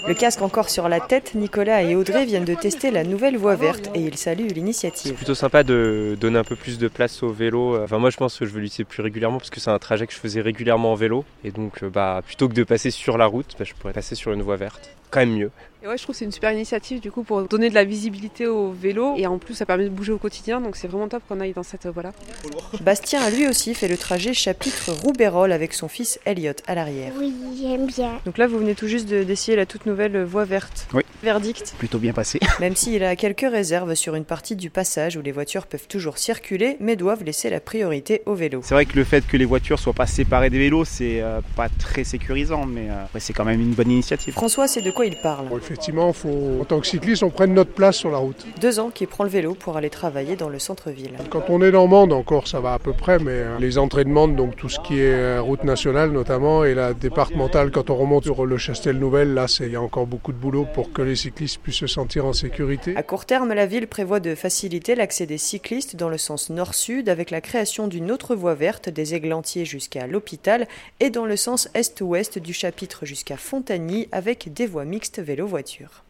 Le casque encore sur la tête, Nicolas et Audrey viennent de tester la nouvelle voie verte et ils saluent l'initiative. C'est plutôt sympa de donner un peu plus de place au vélo. Enfin, moi je pense que je veux l'utiliser plus régulièrement parce que c'est un trajet que je faisais régulièrement en vélo. Et donc plutôt que de passer sur la route, je pourrais passer sur une voie verte. Quand même mieux. Et ouais, je trouve que c'est une super initiative du coup pour donner de la visibilité au vélo et en plus ça permet de bouger au quotidien, donc c'est vraiment top qu'on aille dans cette voie-là. Bastien a lui aussi fait le trajet chapitre Roubaix-Rolle avec son fils Elliot à l'arrière. Oui, j'aime bien. Donc là vous venez tout juste d'essayer la toute nouvelle voie verte. Oui. Verdict. Plutôt bien passé. Même s'il a quelques réserves sur une partie du passage où les voitures peuvent toujours circuler mais doivent laisser la priorité aux vélos. C'est vrai que le fait que les voitures soient pas séparées des vélos, c'est pas très sécurisant, mais c'est quand même une bonne initiative. François sait de quoi il parle. Bon, effectivement, en tant que cycliste, on prenne notre place sur la route. 2 ans qu'il prend le vélo pour aller travailler dans le centre-ville. Quand on est dans Mende, encore ça va à peu près, mais les entrées de Mende, donc tout ce qui est route nationale notamment, et la départementale, quand on remonte sur le Chastel-Nouvelle, là il y a encore beaucoup de boulot pour que les cyclistes puissent se sentir en sécurité. À court terme, la ville prévoit de faciliter l'accès des cyclistes dans le sens nord-sud avec la création d'une autre voie verte des Églantiers jusqu'à l'hôpital et dans le sens est-ouest du chapitre jusqu'à Fontagny avec des voies mixtes vélo-voiture.